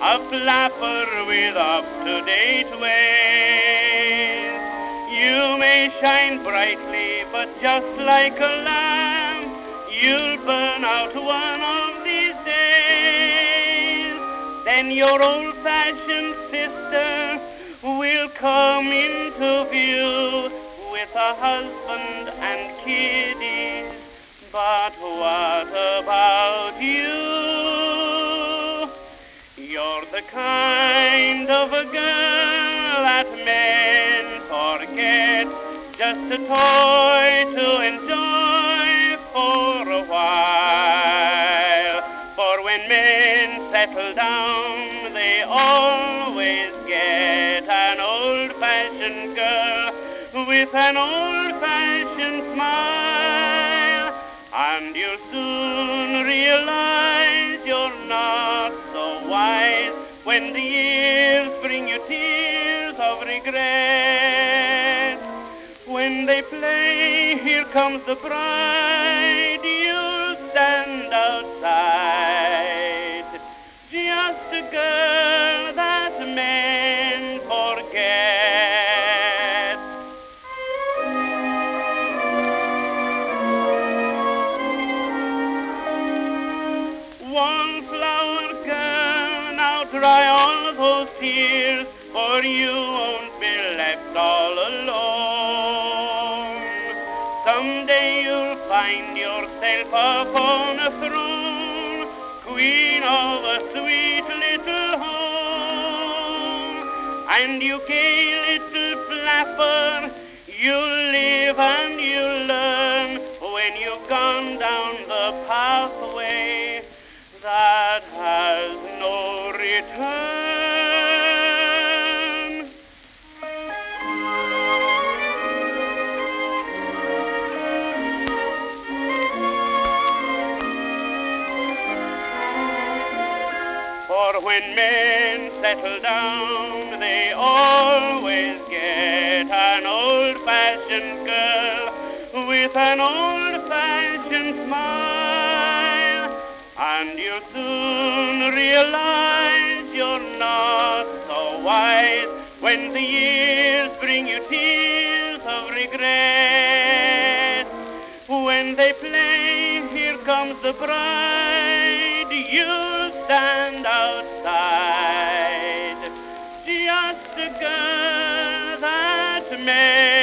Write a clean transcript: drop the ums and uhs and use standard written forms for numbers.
a flapper with up-to-date ways. You may shine brightly, but just like a lamp, you'll burn out one of these days. Then your old-fashioned sister will come into view with a husband and kiddies. But what about you? You're the kind of a girl that men forget, just a toy to enjoy for a while. For when men settle down, they always get an old-fashioned girl with an old-fashioned smile. And you'll soon realize you're not so wise when the years bring you tears of regret. When they play, "Here Comes the Bride," you'll stand outside, just a girl that men forget. One flower girl, now dry all those tears, for you won't be left all alone. Someday you'll find yourself upon a throne, queen of a sweet little home. And you gay little flapper, you'll live and you'll learn when you've gone down the pathway that has no return. For when men settle down, they always get an old-fashioned girl with an old-fashioned smile. And you'll soon realize you're not so wise when the years bring you tears of regret. When they play "Here Comes the Bride," you'll stand outside, just a girl that may